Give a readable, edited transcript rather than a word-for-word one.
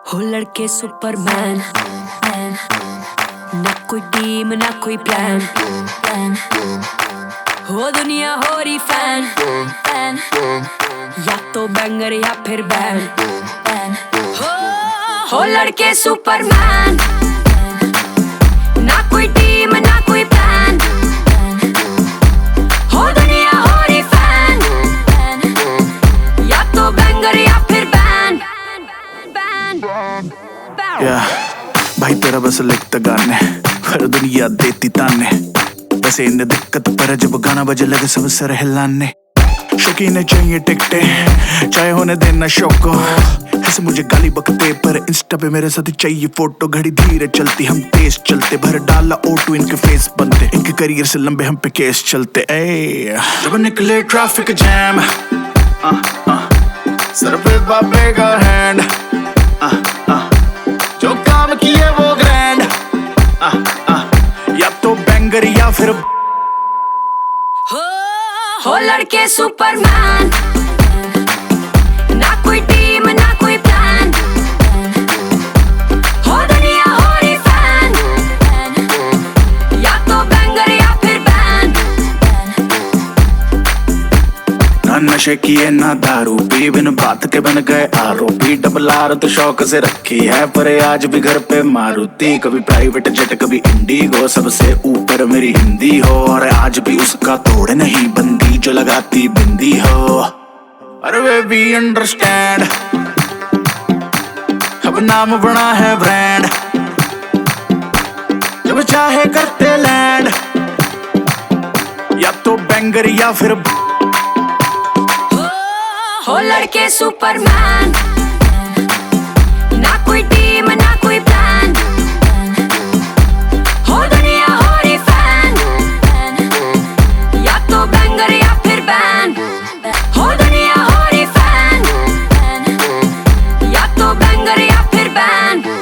हो लड़के सुपरमैन, ना कोई टीम ना कोई प्लान, हो दुनिया हो रही फैन, या तो बैंगर या फिर बैन। हो लड़के सुपरमैन, ना कोई टीम ना कोई प्लान, हो दुनिया हो रही फैन, या तो बैंगर या फिर बैन। भाई तेरा बस लिखता गाने, हर दुनिया देती ताने। वैसे इन्हें दिक्कत पर जब गाना बजे लगे सब सर हिलाने। शौकीन चाहिए टिकटे, चाहे होने देना शौक को। ऐसे मुझे गाली बकते पर इंस्टा पे मेरे साथ चाहिए फोटो। घड़ी धीरे चलती हम तेज चलते, भर डाला ओटू इनके फेस बनते। इनके करियर से लंबे हम पे केस चलते। जब निकले ट्रैफिक जैम, सर पे बाबे का हैंड, जो काम किए वो ग्रैंड, या तो बैंगर या फिर हो लड़के सुपरमैन, ना कोई टीम ना कोई प्लान, हो दुनिया हो रही फैन, या तो बैंगर या फिर बैन। ना नशे किए ना दारू पी, बिन बात के बन गए आरोपी। डबल आर तो शौक से रखी है, पर आज भी घर पे मारुति। कभी प्राइवेट जेट कभी इंडिगो, सबसे ऊपर मेरी हिंदी हो। और आज भी उसका तोड़ नहीं बंदी, जो लगाती बिंदी हो। अरे वे भी अंडरस्टैंड, अब नाम बना है ब्रांड। जब चाहे करते लैंड, या तो बैंगर या फिर हो लड़के सुपरमैन, ना कोई टीम ना कोई प्लान, हो दुनिया हो रही फैन, या तो बैंगर या फिर बैन। हो दुनिया हो रही फैन, या तो बैंगर या फिर बैन।